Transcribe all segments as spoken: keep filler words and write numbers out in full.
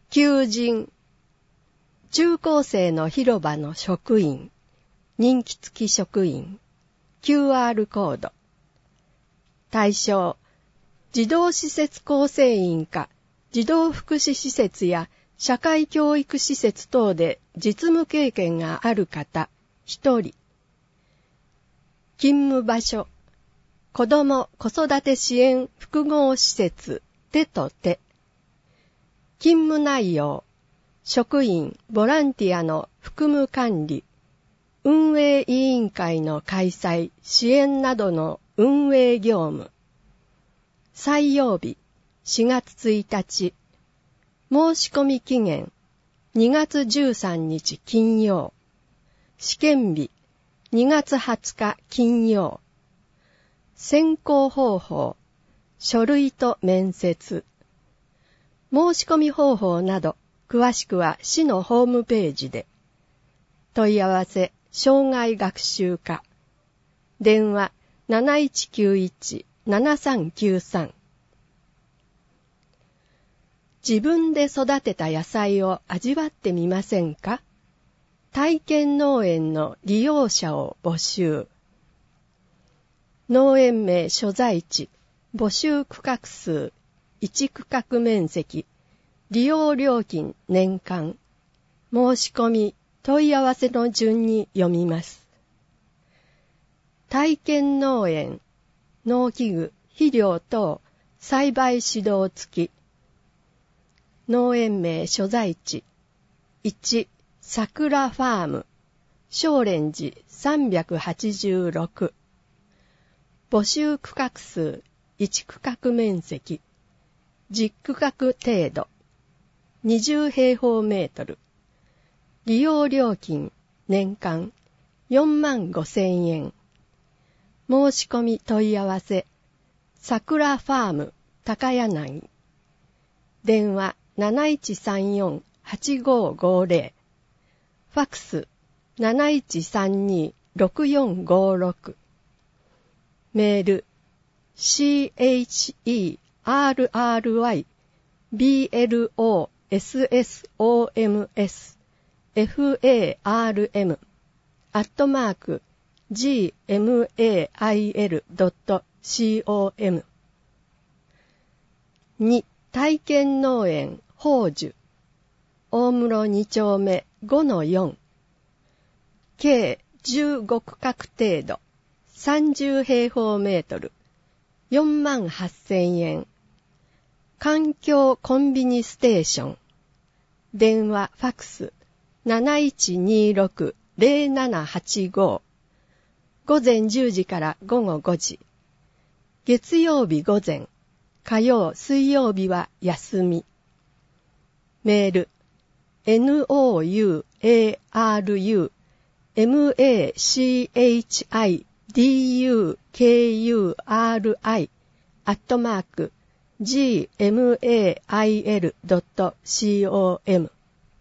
求人、中高生の広場の職員、任期付き職員、キューアール コード。対象、児童施設構成員か、児童福祉施設や社会教育施設等で実務経験がある方、一人。勤務場所、子ども子育て支援複合施設、手と手。勤務内容、職員、ボランティアの服務管理、運営委員会の開催、支援などの運営業務。採用日、しがつついたち。申し込み期限、にがつじゅうさんにち金曜。試験日、にがつはつか金曜。選考方法、書類と面接。申し込み方法など、詳しくは市のホームページで。問い合わせ、障害学習課。電話、なないちきゅういち ななさんきゅうさん。自分で育てた野菜を味わってみませんか？体験農園の利用者を募集。農園名所在地、募集区画数、いち区画面積、利用料金年間、申し込み、問い合わせの順に読みます。体験農園、農機具、肥料等、栽培指導付き。農園名所在地、いち、桜ファーム、正蓮寺さんびゃくはちじゅうろく。募集区画数、いち区画面積、じゅっ区画程度、にじゅう平方メートル。利用料金、年間、よんまんごせんえん。申し込み問い合わせ、桜ファーム、高柳。電話、なないちさんよん はちごごぜろ。ファクス、なないちさんに ろくよんごろく。メール、シーエイチイーアールアールワイビーエルオーエスエスオーエムエスエフエーアールエム アットマーク ジーエムエーアイエルドットコム。に、体験農園宝樹、大室に丁目 ごのよん。計じゅうご区画程度、さんじゅう平方メートル、よんまんはっせんえん。環境コンビニステーション。電話ファクスなないちにろく ぜろななはちご。午前じゅうじから午後ごじ。月曜日午前、火曜水曜日は休み。メール ノーアールユーマッチドクリアットマーク ジーエムエーアイエルドットコム。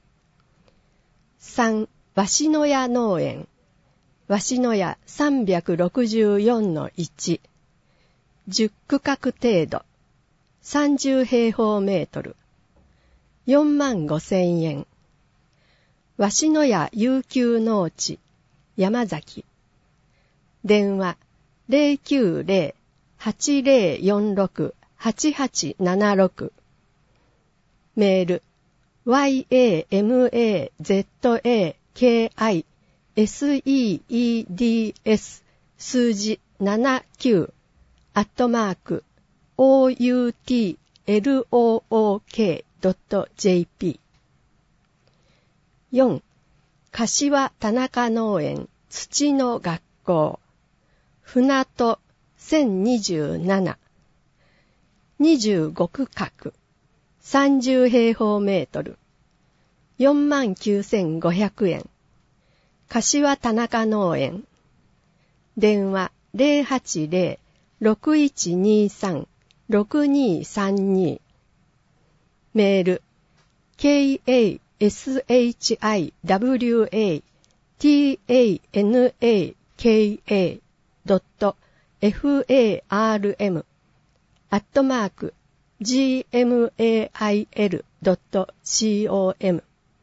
さん、鷲の屋農園、鷲の屋 さんびゃくろくじゅうよんのいち。じゅっ区画程度、さんじゅう平方メートル、よんまんごせんえん。鷲の屋悠久農地、山崎。電話 ゼロきゅうゼロ はちゼロよんろく はちはちななろく。メール ワイエーエムエーゼットエーケーアイエスイーイーディーエス 数字ななきゅうアットマーク オーユーティーエルオーオーケードットジェーピー。よん、柏田中農園土の学校、船戸せんにじゅうなな。にじゅうご区画、さんじゅう平方メートル、よんまんきゅうせんごひゃくえん。柏田中農園。電話ゼロはちゼロ ろくいちにさん ろくにさんに。メール ケーエーエスエイチアイダブリューエーティーエーエヌエーケーエードットエフエーアールエムアットマーク ジーエムエーアイエルドットコム。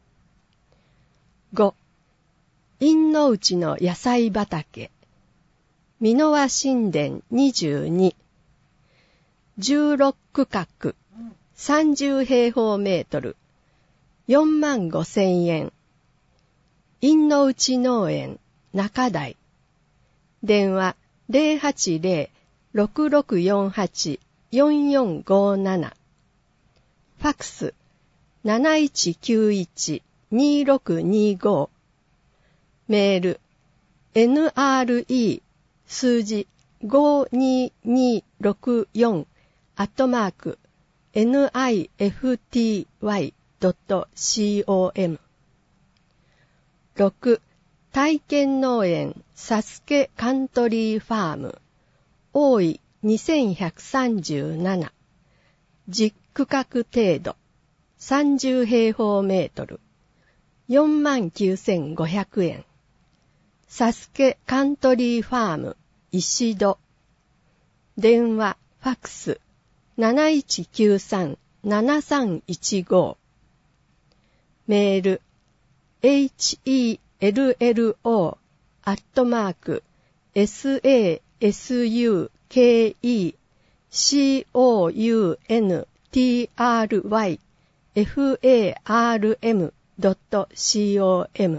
ご. 陰の内の野菜畑美濃和神殿にじゅうに。じゅうろく区画さんじゅう平方メートルよんまんごせんえん。陰の内農園中台。電話 ゼロはちゼロ ろくろくよんはち よんよんごなな。ファクス なないちきゅういち にろくにご。メール エヌアールイー 数字ごににろくよんアットマーク エヌアイエフティーワイドットコム。ろく. 体験農園サスケカントリーファーム大井にせんひゃくさんじゅうなな。じゅっ区画程度さんじゅう平方メートルよんまんきゅうせんごひゃくえん。サスケカントリーファーム石戸。電話ファクス なないちきゅうさん ななさんいちご。メール エイチイーエルエルオー アットマーク エスエーエスユーケーイーシーオーユーエヌティーアールワイエフエーアールエムドットコム。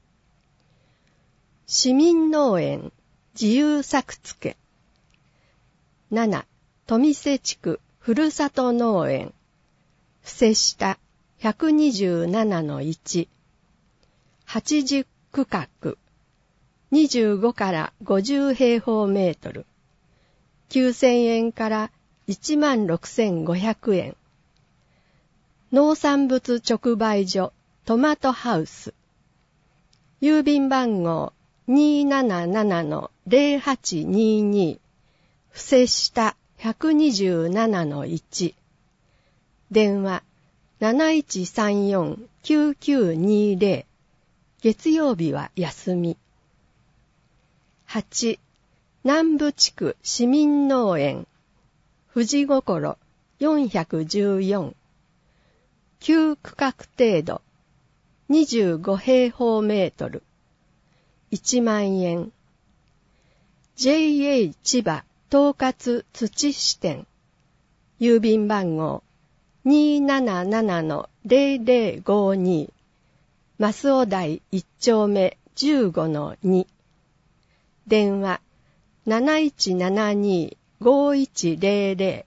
市民農園自由作付け。なな. 富瀬地区ふるさと農園布施下 ひゃくにじゅうななのいち。はちじゅっ区画にじゅうごからごじゅう平方メートルきゅうせんえんからいちまんろくせんごひゃくえん。農産物直売所トマトハウス。郵便番号 にーななななのゼロはちにーに。布施下ひゃくにじゅうななのいち。電話 なないちさんよん きゅうきゅうにゼロ。月曜日は休み。はち. 南部地区市民農園富士心よんひゃくじゅうよん。きゅう区画程度にじゅうご平方メートルいちまんえん。ジェイエー 千葉統括土支店。郵便番号 にーななななのゼロゼロごに。増尾台いっ丁目じゅうごのに。電話 なないちななに ごいちゼロゼロ。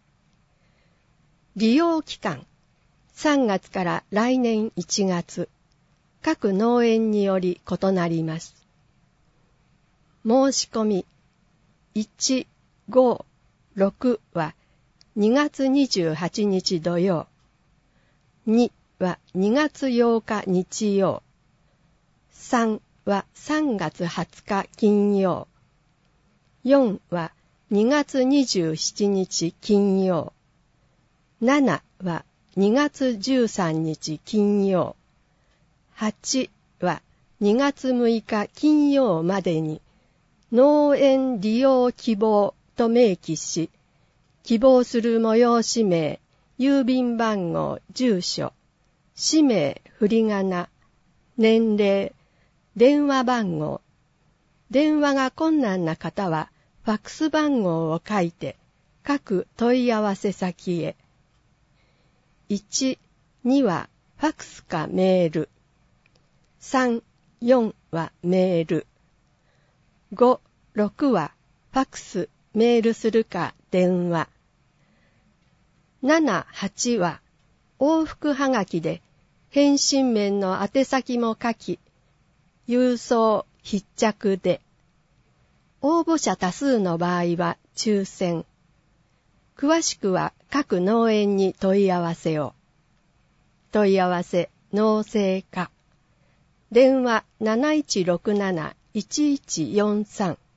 利用期間さんがつから来年いちがつ。各農園により異なります。申し込みいち、ご、ろくはにがつにじゅうはちにち土曜。にはにがつようか日曜。さんはさんがつはつか金曜。よんはにがつにじゅうしちにち金曜。ななはにがつじゅうさんにち金曜。はちはにがつむいか金曜までに農園利用希望と明記し、希望する催し名、郵便番号、住所、氏名、振り仮名、年齢、電話番号。電話が困難な方は、ファックス番号を書いて、各問い合わせ先へ。いち、にはファックスかメール。さん、よんはメール。ご、ろくはファックス、メールするか電話。なな、はちは往復はがきで返信面の宛先も書き、郵送必着で。応募者多数の場合は抽選。詳しくは各農園に問い合わせを。問い合わせ農政課。電話 なないちろくなな いちいちよんさん。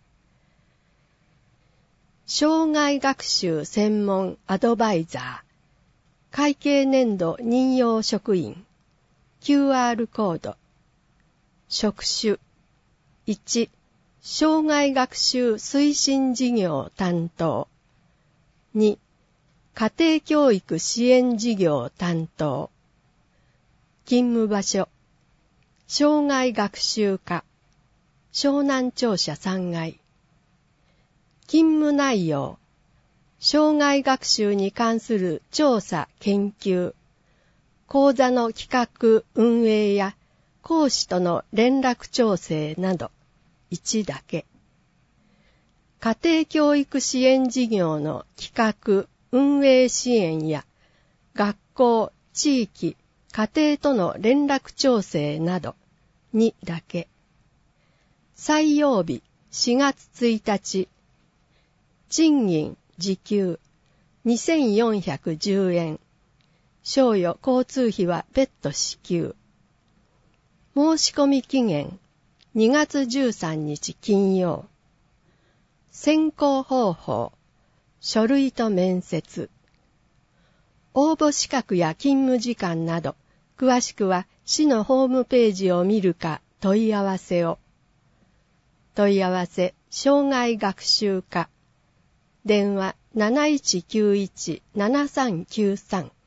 障害学習専門アドバイザー。会計年度任用職員。キューアール コード。職種。いち. 障害学習推進事業担当。に. 家庭教育支援事業担当。勤務場所、障害学習課、湘南庁舎さんがい。勤務内容、障害学習に関する調査・研究、講座の企画・運営や講師との連絡調整などいちだけ。家庭教育支援事業の企画・運営支援や学校・地域・家庭との連絡調整などにだけ。採用日しがつついたち。賃金時給にせんよんひゃくじゅうえん。賞与交通費は別途支給。申し込み期限にがつじゅうさんにち金曜。選考方法、書類と面接。応募資格や勤務時間など、詳しくは市のホームページを見るか問い合わせを。問い合わせ、障害学習課。電話 なないちきゅういち ななさんきゅうさん。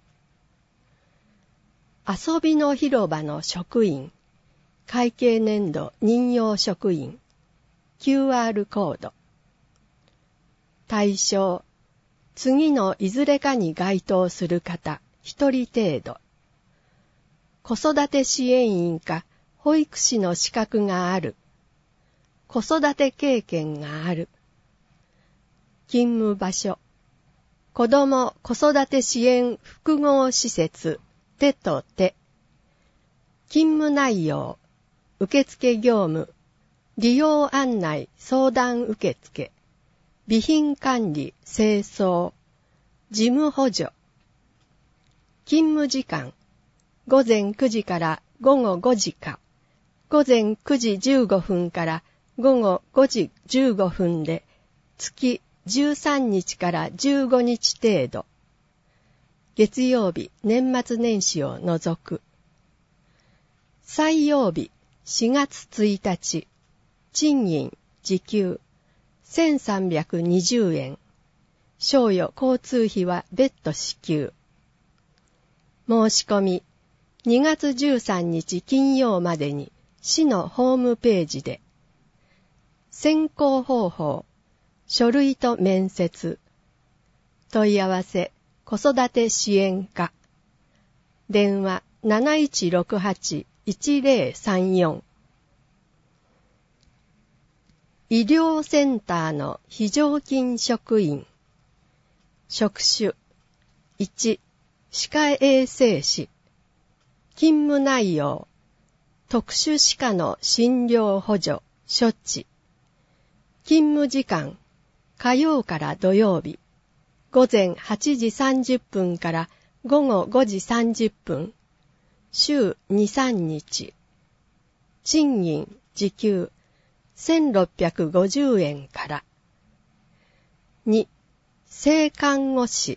遊びの広場の職員。会計年度任用職員。キューアール コード。対象。次のいずれかに該当する方、一人程度。子育て支援員か保育士の資格がある。子育て経験がある。勤務場所。子ども子育て支援複合施設、手と手。勤務内容。受付業務。利用案内、相談受付。備品管理、清掃。事務補助。勤務時間。午前くじから午後ごじか。午前くじじゅうごふんから午後ごじじゅうごふんで、月じゅうさんにちからじゅうごにち程度。月曜日、年末年始を除く。採用日、しがつついたち。賃金、時給、せんさんびゃくにじゅうえん。賞与交通費は別途支給。申し込み、にがつじゅうさんにち金曜までに市のホームページで。選考方法、書類と面接。問い合わせ、子育て支援課。電話 なないちろくはち いちぜろさんよん。医療センターの非常勤職員。職種。いち、歯科衛生士。勤務内容。特殊歯科の診療補助、処置。勤務時間。火曜から土曜日。午前はちじさんじゅっぷんから午後ごじさんじゅっぷん。週に、さんにち。賃金、時給、せんろっぴゃくごじゅうえんから。に、性看護師。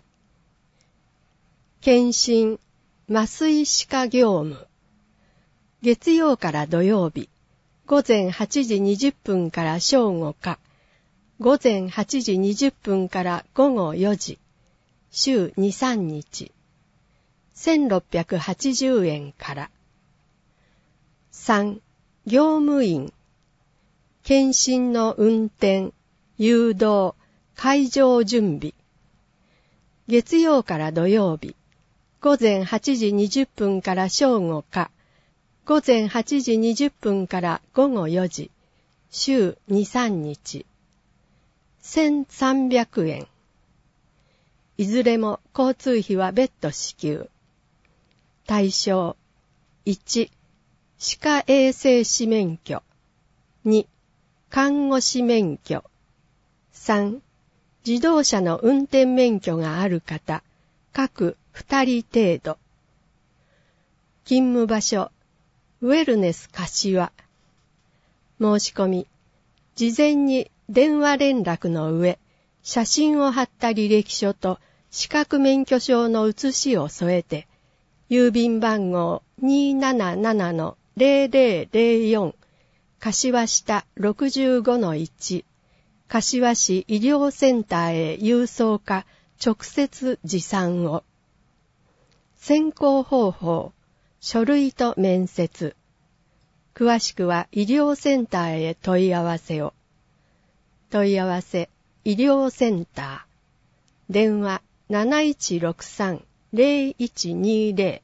検診、麻酔歯科業務。月曜から土曜日、午前はちじにじゅっぷんから正午か、午前はちじにじゅっぷんから午後よじ、週に、さんにち。せんろっぴゃくはちじゅうえんから。さん、業務員。検診の運転、誘導、会場準備。月曜から土曜日、午前はちじにじゅっぷんから正午か、午前はちじにじゅっぷんから午後よじ、週に、さんにち。せんさんびゃくえん。いずれも交通費は別途支給。対象。いち、歯科衛生士免許。に、看護師免許。さん、自動車の運転免許がある方、各ふたり程度。勤務場所、ウェルネス柏。申し込み、事前に電話連絡の上、写真を貼った履歴書と資格免許証の写しを添えて、郵便番号 にーななななのぜろぜろぜろよん、柏下 ろくじゅうごのいち、柏市医療センターへ郵送か直接持参を。選考方法、書類と面接。詳しくは医療センターへ問い合わせを。問い合わせ、医療センター。電話 なないちろくさん ゼロいちにゼロ。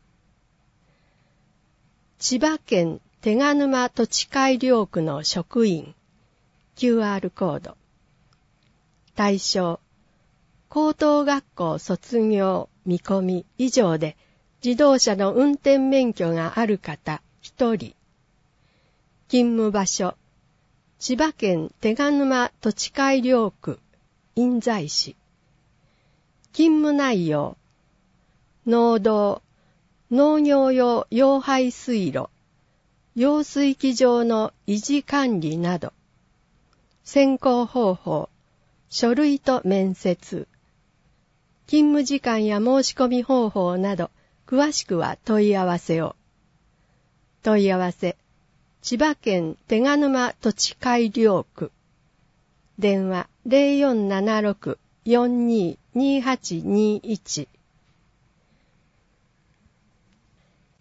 千葉県手賀沼土地改良区の職員。キューアール コード。対象、高等学校卒業見込み以上で自動車の運転免許がある方ひとり。勤務場所、千葉県手賀沼土地改良区印西市。勤務内容、農道、農業用用排水路、用水機場の維持管理など。選考方法、書類と面接。勤務時間や申し込み方法など、詳しくは問い合わせを。問い合わせ、千葉県手賀沼土地改良区。電話 ゼロよんななろく よんにーにーはちにーいち。